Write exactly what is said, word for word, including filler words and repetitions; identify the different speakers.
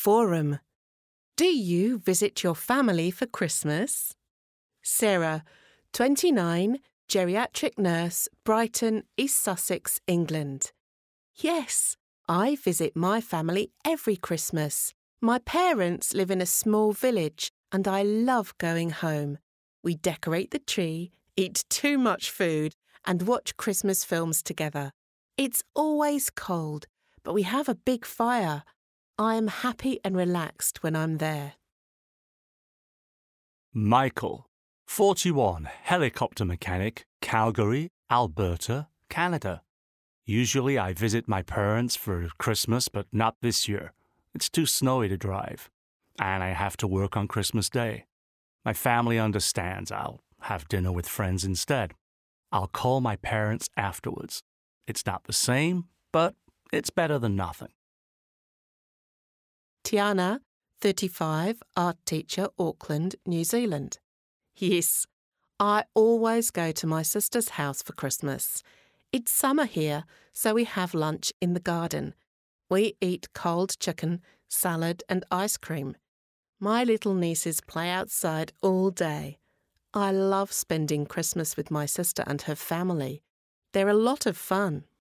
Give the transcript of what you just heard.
Speaker 1: Forum. Do you visit your family for Christmas? Sarah, twenty-nine, geriatric nurse, Brighton, East Sussex, England. Yes, I visit my family every Christmas. My parents live in a small village and I love going home. We decorate the tree, eat too much food and watch Christmas films together. It's always cold, but we have a big fire. I am happy and relaxed when I'm there.
Speaker 2: Michael, forty-one, helicopter mechanic, Calgary, Alberta, Canada. Usually I visit my parents for Christmas, but not this year. It's too snowy to drive, and I have to work on Christmas Day. My family understands. I'll have dinner with friends instead. I'll call my parents afterwards. It's not the same, but it's better than nothing.
Speaker 1: Tiana, thirty-five, art teacher, Auckland, New Zealand. Yes, I always go to my sister's house for Christmas. It's summer here, so we have lunch in the garden. We eat cold chicken, salad and ice cream. My little nieces play outside all day. I love spending Christmas with my sister and her family. They're a lot of fun.